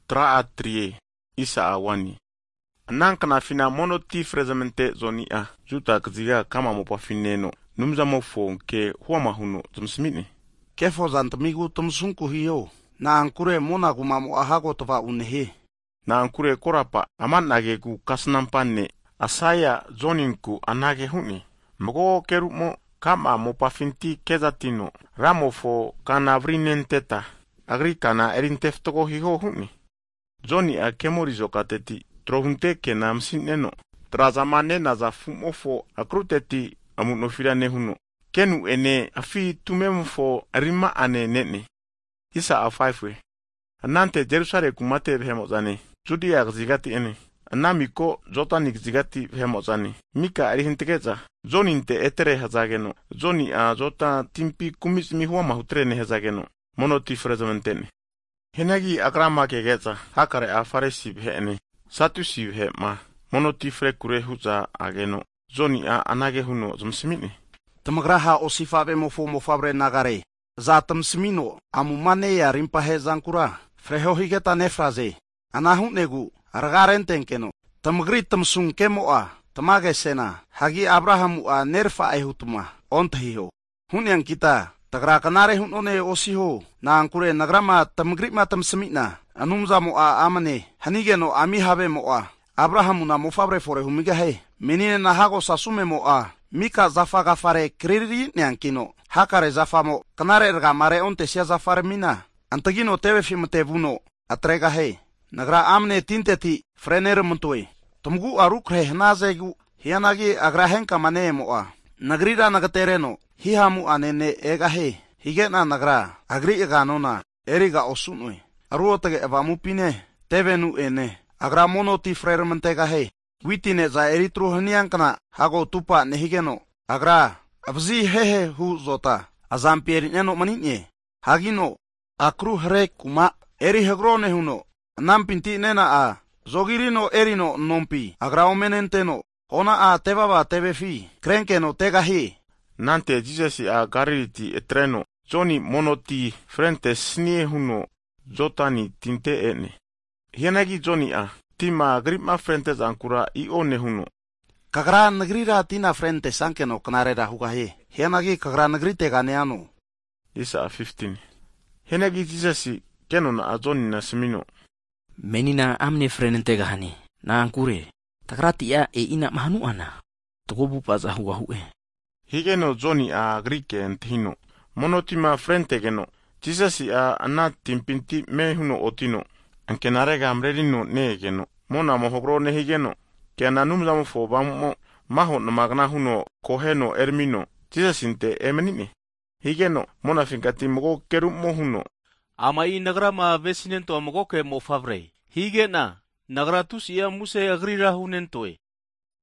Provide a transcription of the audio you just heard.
traa trie isa awani. Anang kana fina mono ti frezamente zonia juta kziga kama mopafineno numza mofo ke huama huno tumsmini. Kefo zantamigu tumsunku hiyo na ankure mona gumamu ahago tova unehe. Na ankure korapa aman nagegu kasnampanne asaya zoninku anage huni. Mgo kerumo kama mopafinti kezatino ramofo kana vrinenteta agri kana erinteftogo hiho huni. Zoni a kemorizo kateti trohunte ke namsineno trazamane na za fumofo akruteti amunofila nehuno kenu ene afi tumemfo rima ane nene isa afaifwe anante Jerusalem kumate vhemozane Judia gzigati ene anamiko zotanik zigati vhemozane mika arihintegeza zoninte etere hazageno zoni a zota timpi kumismi huwa mahutrene hazageno monoti frezamentene henagi akrama kegeza hakare afaresi vhene Satusi he ma monoti frekure huza ageno zoni a anage huno zumsimini. Tamagraha osifabe mofabre nagare. Za tamsimino amumane ya rimpahe zankura. Freho higeta nefraze. Anahun negu argarentenkeno. Tamagri tamsung kemoa. Tamage sena. Hagi Abrahamu a nerfa ehutuma. Ontahiho. Hunyang kita. Tagra kanare hunone osiho. Na ankure nagrama tamagri ma tamsimina. Anumza moa amane hanigeno ami habe moa Abrahamu na mofabre fore humiga he menine na hago sasume moa mika zafa gafare kriri neankino hakare zafa mo kanare erga mare onte sia zafare mina antagino teve fimte vuno atrega he nagra amne tinteti frener muntoi tumgu aruk he nazegu hianagi agrahenka mane moa nagrira nagatereno hihamu anene ega he higena nagra agri eganona eriga osunoi Aruotage evamupine, tevenu ene, agramono ti frermentega he, witine za eritru haniankana, hago tupa nehigeno, agra, avzi hehe hu zota, azampierineno maninye, hagino, akru hre kuma, eri hegrone huno, nampinti nena a, zogirino erino nompi, agra omenenteno, ona a tevava tevefi, krenkeno tega he. Nante jizesi a gaririti etreno, zoni monoti frente snie huno, Zotani tinte ene. Hienagi zoni a tima gripma frentes ankura I one huno. Kagra nagrira tina frentes ankeno kanarera hugahe. Hienagi kagra nagrite ganeano. Isa 15. Hienagi jizasi kenona a zoni na semino. Menina amne frente gahani. Na ankure. Tagrati a ina mahanuana. Togobu paza hugahue. Higeno zoni a grike entino. Monotima frente geno. Jisasi a ana timpinti me huno otino. Anke narega amrerino neegeno. Mona mohogro nehigeno. Ke ananumza mofo bamo maho na magna huno koheno ermino. Jisasinte emenine. Higeno mona finkati mogo kerumo huno. Ama I nagra ma vesinento mogo ke mo favre. Higena nagra tusia muse agrira hunentoe.